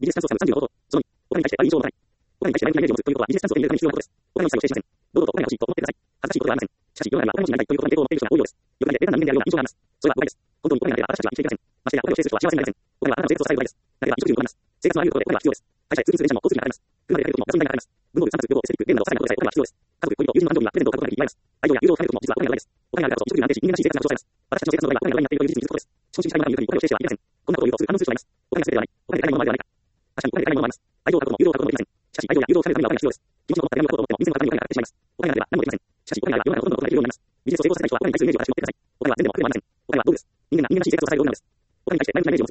ビジネスチャンスを使う30のこと。その2、お金に対してある印象を持たない。お金に対して前向きなイメージを持つということは、ビジネスチャンスを手に入れるために必要なことです。お金の使いを制しません。堂々とお金が欲しいと思ってください。恥ずかしいことではありません。しかし、世の中にはお金持ちになりたいということに抵抗を持っている人が多いようです。欲張りでベタな人間であるような印象があります。それは誤解です。本当にお金がなければ私たちは生きていけません。ましてや、お金を制する人は幸せになりません。お金はあなたの生活を支える土台です。なければ衣食住もあります。生活のあらゆることでお金は必要です。会社へ通勤する電車も交通費がかかります。車で出かける時もガソリン代がかかります。文房具、散髪、旅行、エステティック、ゲームなど些細なことでお金は必要です。家族、恋人、友人の誕生日にはプレゼントを買うことができます。愛情や友情を深める時も実はお金がないです。お金があるからこそ、衣食住が安定し、人間らしい生活が保障されます。私たちの生活の土台はお金が上になっているという事実に気づくことです。資本主義社会の中にいる限り、お金を制してはいけません。こんなことを言うとすぐ反応する人がいます。お金が全てではない。お金で買い物もあるではないか。確かにお金で買い物もあります。愛情を買うことも友情を買うこともできません。しかし、愛情や友情を深めるためにはお金が必要です。気持ちのこもった手紙を書こうと思っても、店の方にお金がかかってしまいます。お金がなければ何もできません。しかし、お金があれば世の中のほとんどのことができるようになります。ビジネスを成功させたい人はお金に対するイメージを正しく持ってください。お金は全でも悪でもありません。お金は道具です。人間が人間らしい生活を支える道具なんです。お金に対して前向きなイメージを持つ